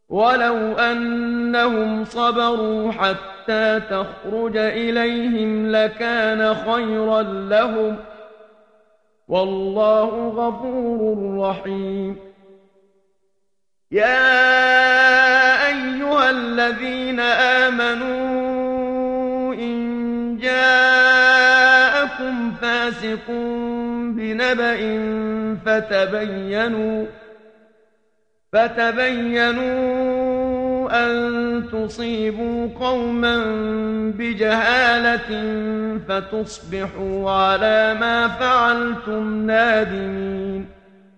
ولو أنهم صبروا حتى تخرج إليهم لكان خيرا لهم والله غفور رحيم. يا أيها الذين آمنوا إن جاءكم فاسق بنبأ فتبينوا أن تصيبوا قوما بجهالة فتصبحوا على ما فعلتم نادمين.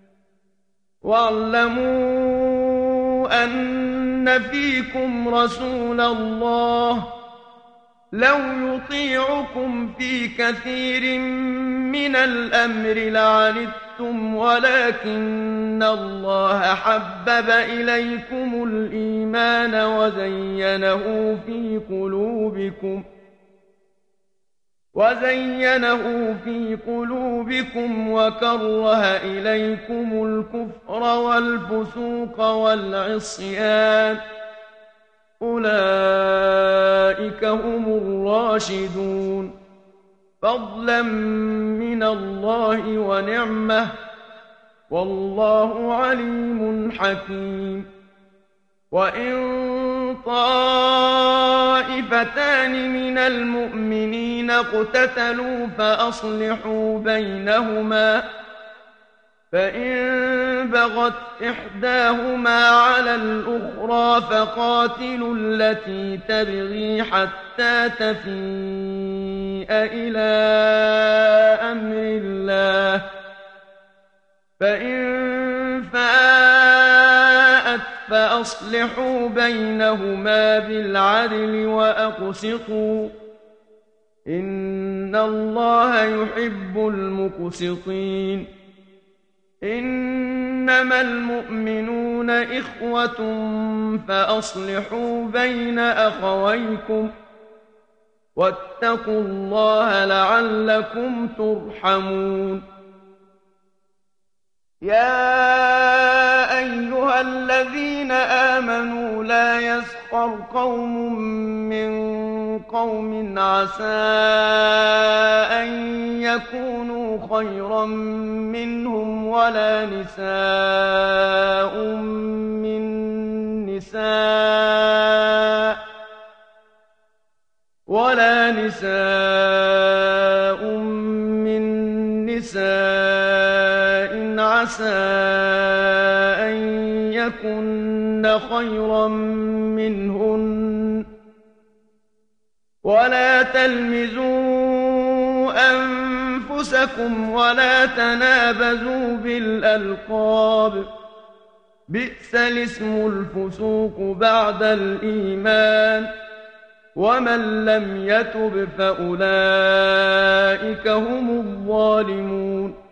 واعلموا أن فيكم رسول الله لو يطيعكم في كثير من الأمر لعنتم ولكن الله حبب إليكم الإيمان وزينه في قلوبكم وكره إليكم الكفر والفسوق والعصيان أولئك هم الراشدون فضلا من الله ونعمة والله عليم حكيم. وإن طائفتان من المؤمنين اقتتلوا فأصلحوا بينهما فإن بغت إحداهما على الأخرى فقاتلوا التي تبغي حتى تفيء إلى أمر الله فإن فاءت فأصلحوا بينهما بالعدل وأقسطوا إن الله يحب المقسطين. إنما المؤمنون إخوة فأصلحوا بين أخويكم واتقوا الله لعلكم ترحمون. يا أيها الذين آمنوا لا يسخر قوم من قوم عسى أن يكونوا خيرا منهم ولا نساء من نساء عسى أن يكن خيرا منهن ولا تلمزوا أنفسكم ولا تنابزوا بالألقاب بئس الاسم الفسوق بعد الإيمان ومن لم يتب فأولئك هم الظالمون.